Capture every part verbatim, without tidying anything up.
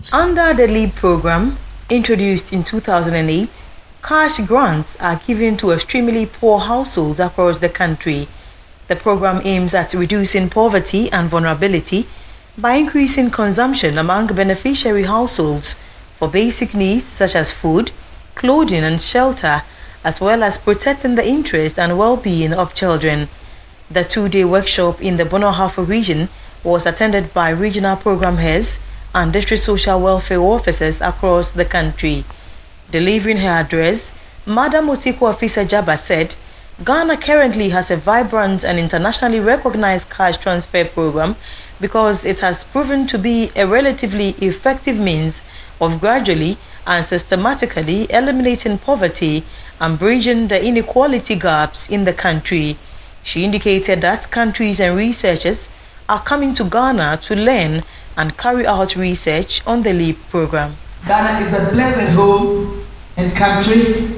Under the LEAP program, introduced in two thousand eight, cash grants are given to extremely poor households across the country. The program aims at reducing poverty and vulnerability by increasing consumption among beneficiary households for basic needs such as food, clothing and shelter, as well as protecting the interest and well-being of children. The two-day workshop in the Bono Ahafo region was attended by regional program heads and district social welfare officers across the country. Delivering her address, Madam Otiku Afisa-Jaba said, Ghana currently has a vibrant and internationally recognized cash transfer program because it has proven to be a relatively effective means of gradually and systematically eliminating poverty and bridging the inequality gaps in the country. She indicated that countries and researchers are coming to Ghana to learn and carry out research on the LEAP program. Ghana is a blessed home and country,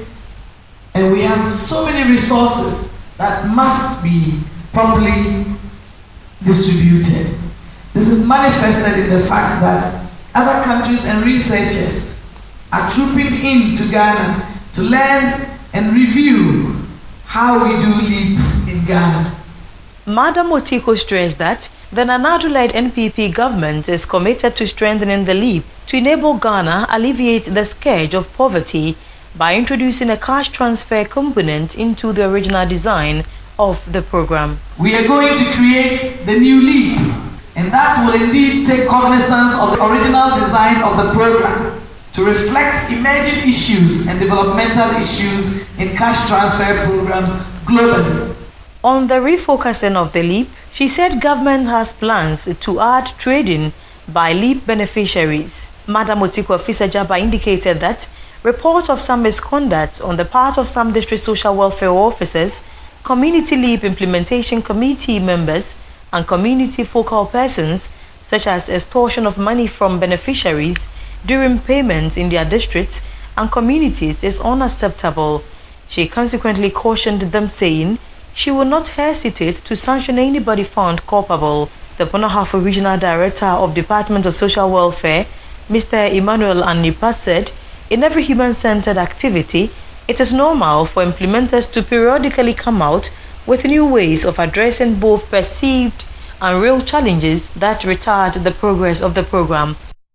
and we have so many resources that must be properly distributed. This is manifested in the fact that other countries and researchers are trooping into Ghana to learn and review how we do LEAP in Ghana. Madam Otiku stressed that the Nana Addo-led N P P government is committed to strengthening the LEAP to enable Ghana alleviate the scourge of poverty by introducing a cash transfer component into the original design of the program. We are going to create the new LEAP, and that will indeed take cognizance of the original design of the program to reflect emerging issues and developmental issues in cash transfer programs globally. On the refocusing of the LEAP, she said government has plans to add trading by LEAP beneficiaries. Madam Otiku Afisa-Jaba indicated that reports of some misconduct on the part of some district social welfare officers, community LEAP implementation committee members, and community focal persons, such as extortion of money from beneficiaries during payments in their districts and communities, is unacceptable. She consequently cautioned them, saying she will not hesitate to sanction anybody found culpable. The Bono Ahafo Regional Director of Department of Social Welfare, Mister Emmanuel Anipa, said, in every human-centered activity, it is normal for implementers to periodically come out with new ways of addressing both perceived and real challenges that retard the progress of the program.